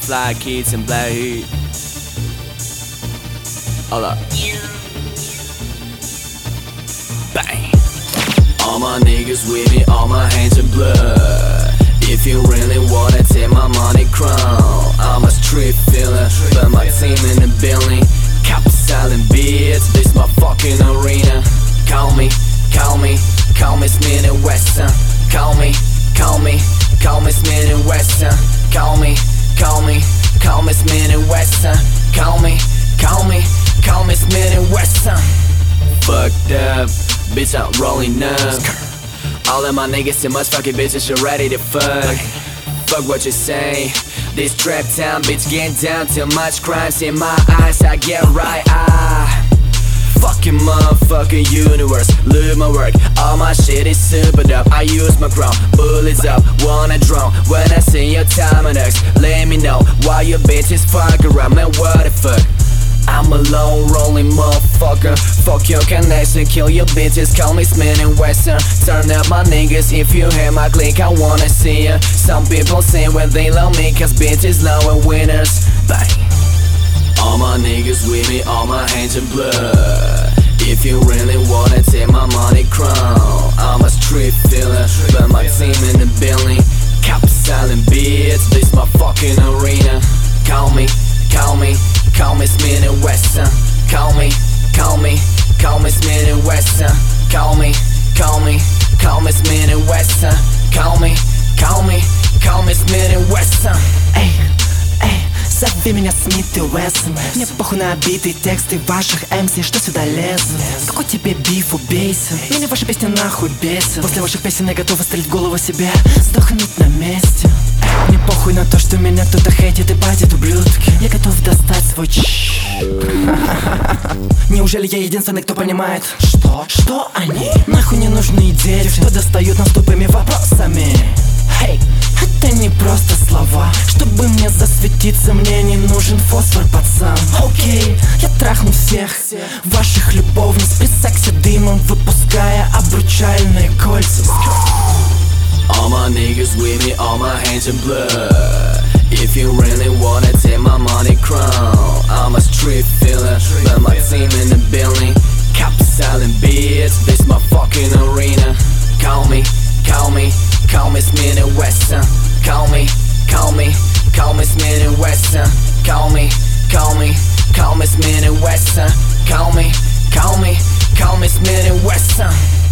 fly kids and black heat. Hold up. Bang. All my niggas with me, all my hands in blood. If you really wanna take my money crown, I'm a street filler, but my team in the building. Cop selling beats, this my fucking arena. Call me, call me, call me Smith and Wesson. Call me, call me, call me Smith and Wesson. Call me, call me, call me Smith and Wesson. Call me, call me, call me Smith and Wesson. Fucked up, bitch, I'm rolling up. All of my niggas and motherfucking bitches are ready to fuck. Fuck what you say. This trap town bitch getting down. Too much crimes in my eyes, I get right. Fucking motherfucking universe, live my work. All my shit is super dope. I use my crown, bullets up, wanna drown. When I see your time and X, let me know why your bitches fuck around. Man, what the fuck? I'm a lone rolling motherfucker. Fuck your connection, kill your bitches. Call me Smith and Wesson. Turn up my niggas if you hear my click, I wanna see ya. Some people say when they love me, cause bitches love and winners. Bang. All my niggas with me, all my hands in blood. If you really wanna take my money crown, I'm a street filler, but my team in the building. Cop selling beats, this my fucking arena. Call me, call me, call me Smith and Wesson. Call me, call me, call me Smith and Wesson. Call me, call me, call me Smith and Wesson. Call me, call me, call me Smith and Wesson. Эй, эй, зови меня Смит и Вессон. Мне похуй на биты, тексты ваших MC, что сюда лезут. Какой тебе биф, убейся. Меня ваши песни нахуй бесят. После ваших песен я готова стрелять в голову себе, сдохнуть на месте. Мне похуй на то, что меня кто-то хейтит и батит, ублюдки. Я готов достать свой Неужели я единственный, кто понимает, что они нахуй не нужны идеи, что достают нас тупыми вопросами? Hey, это не просто слова. Чтобы мне засветиться, мне не нужен фосфор, пацан. Окей, я трахну всех ваших любовниц при сексе дымом, выпуская обручальные кольца. All my niggas with me, all my hands in blood. If you really wanna take my money crown, I'm a street filler, but my team in the building. Cop selling beats, this my fucking arena. Call me, call me, call me Smith and Wesson. Call me, call me, call me Smith and Wesson. Call me, call me, call me Smith and Wesson. Call me, call me, call me Smith and Wesson.